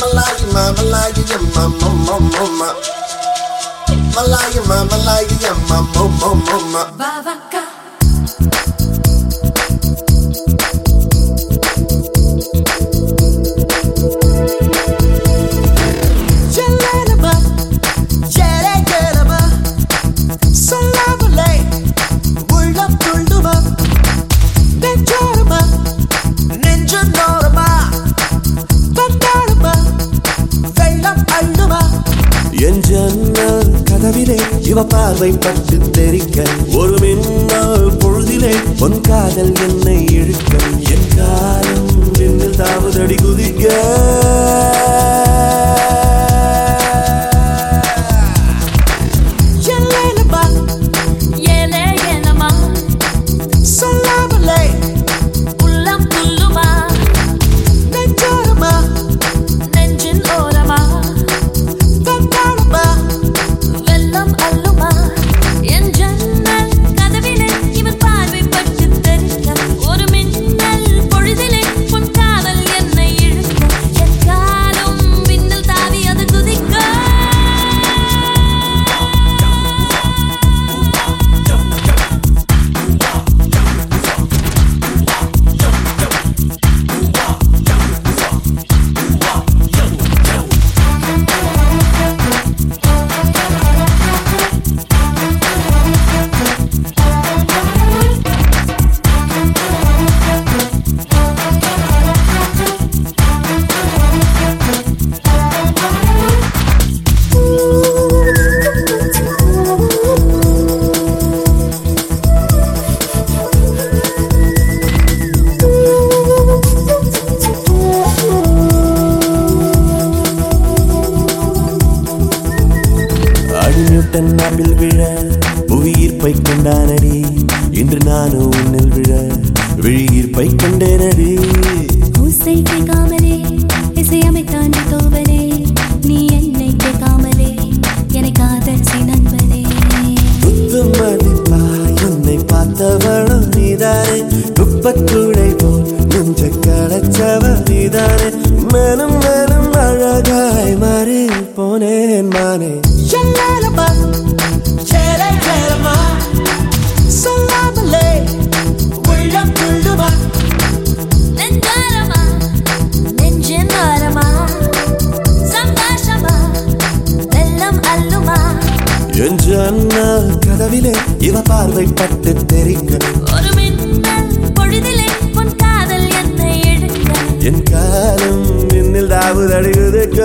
இவ பார்வை பட்டு தெரிக்க ஒரு மின்னல் பொழுதிலே பொன் காதல் என்னை இழுக்க என் காலம் விண்ணில் தாவுதடி குதிக்க நாப்பில் விழ புவியீர்ப்பை கொண்டானடி இன்று நானும் உன்னில் விழ விழியீர்ப்பை கொண்டேனடி ஊசை கேட்காமலே இசையமைத்தான் தோவலே நீ என்னை கேட்காமலே என்னை காதல் நண்பனே குத்து மதிப்பா என்னை பார்த்தவளும் நீதானே குப்பக்கூடை போல் நெஞ்ச களைச்சவ நீதானே மேலும் மேலும் அழகாய் மாறி போனேன் மானே என் ஜன்னல் கதவிலே இவ பார்வை பட்டு தெரிக்க ஒரு மின்னல் பொழுதிலே உன் காதல் என்னை எடுக்க என் காலம் மின்னில் தாவுதடி குதிக்க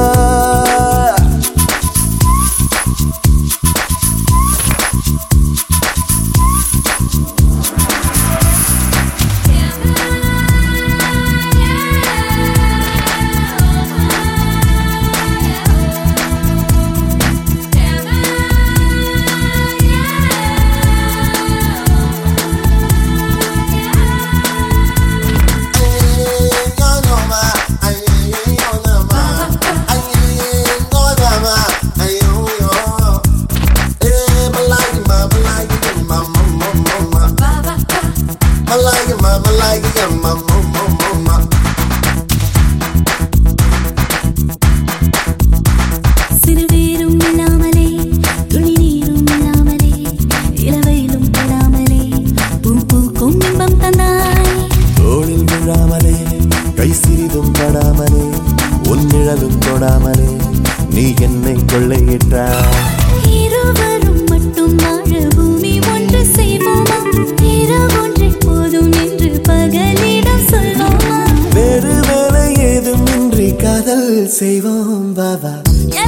சிறுவேரும் இல்லாமலே துளி நீரும் இல்லாமலே இளவையிலும் படாமலே பூக்கும் இன்பம் தந்தாய் தோளில் விழாமலே கை சிறிதும் படாமலே உன் நிழலும் தொடாமலே நீ என்னை கொள்ளையிட்டாய் இருவரும் மட்டும் வாழ பூமி ஒன்று செய்வோமா இரவொன்றை போதும் என்று பகலிடம் சொல்வோமா வேறு வேலை ஏதுமின்றி காதல் செய்வோம் பாபா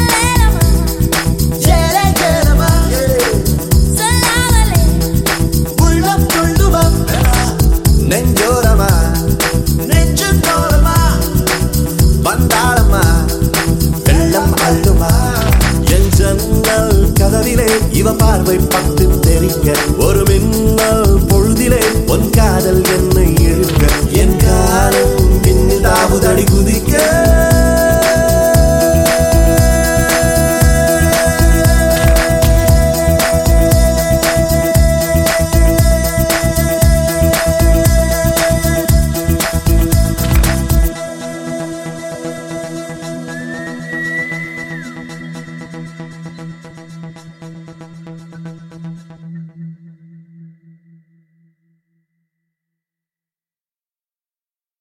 நெஞ்சோரமா நெஞ்சு தோரமா வந்தாளமா வெள்ளம் அள்ளுமா என் ஜன்னல் கதவிலே இவ பார்வை பட்டு தெரிக்க ஒரு மின்னல் பொழுதிலே உன் காதல் என்னை